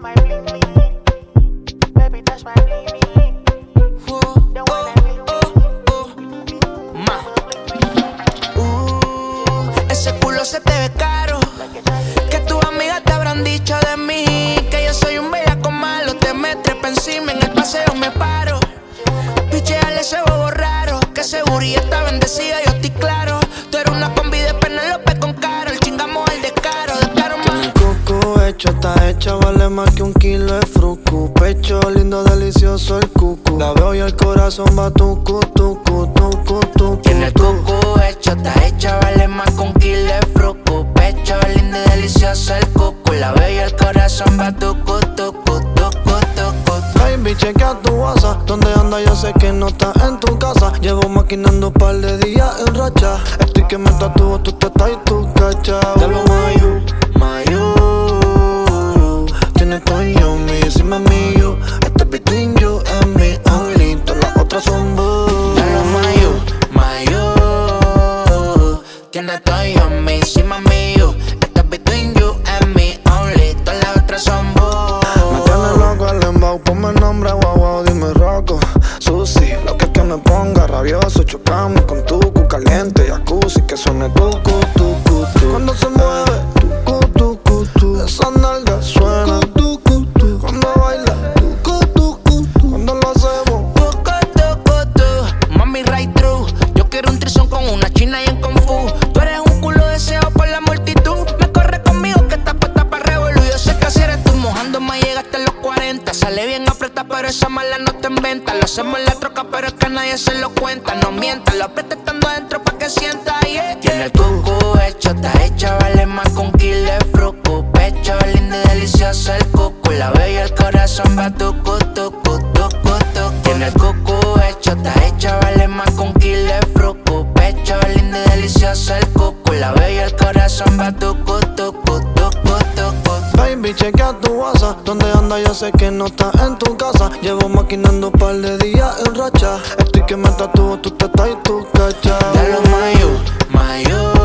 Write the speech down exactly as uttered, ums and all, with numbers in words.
my bling bling. Baby, touch my bling bling. The one I bling bling. Ma. Uh, ese culo se te ve caro. Que tus amigas te habrán dicho de mí. Que yo soy un bellaco malo. Te me trepa encima, en el paseo me paro. Picheale ese bobo raro. Que seguridad está bendecida, yo estoy claro. Tú eres una combi de Penélope con Caro. El chingamos el descaro, descaro más. El coco hecho, está hecha, vale más que un kilo de frucu. Pecho lindo, delicioso el cucu. La veo y el corazón va tucu, tucu, tucu, tucu. Tiene el coco hecho, está hecha, vale más que un kilo de frucu. Pecho lindo y delicioso el cucu. La veo y el corazón va tucu, tucu, tucu, tucu. Baby, chequea tu WhatsApp. ¿Dónde anda? Yo sé que no estás en tu casa. Llevo maquinando un par de días en racha. Estoy que me tatúo tu teta y tu cacha. Te lo mayu, mayu. Tienes todo en yo, me encima mío. Este between you and me only. Todas las otras son boo. Te lo mayo, mayo. Tienes todo yo, me encima mío. Esto es between you and me only. Todas las otras son boo. Me tiene loco el embau, ponme el nombre, guau, guau, dime Rocco. Susi, lo que es que me ponga rabioso. Chocamos con tucu, caliente, jacuzzi. Que suene tucu, tucu, tu. Cuando se mueve, tucu, tucu, tu. Esa nalga suena, tucu, tu. Cuando baila, tucu, tucu, tu. Cuando lo hacemos, Tucu, tucu, tu. Mami, right through. Yo quiero un trisón con una china y en Kung Fu. Tú eres un culo deseado por la multitud. Me corre conmigo que estás puesta para revolú. Yo sé que así eres tú, mojándome llegaste a los cuarenta. Sale bien apretada, pero esa mala no te inventa. Lo hacemos en la troca, pero es que nadie se lo cuenta. No mientas, lo aprieta estando adentro pa' que sienta, yeah. Tiene el cucu hecho, está hecha, vale más que un kilo de frucu. Pecho lindo y delicioso el cucu. La veo y el corazón va tucu, tucu, tucu, tucu. Tiene el cucu hecho, está hecha, vale más que un kilo de frucu. Pecho lindo y delicioso el cucu. La veo y el corazón va tucu, tucu, tucu, tucu. baby, chequea tu WhatsApp. ¿Dónde anda? Yo sé que no estás en tu casa. Llevo maquinando un par de días en racha. Estoy que me tatúo tu teta y tu cacha. De los mayo, mayo.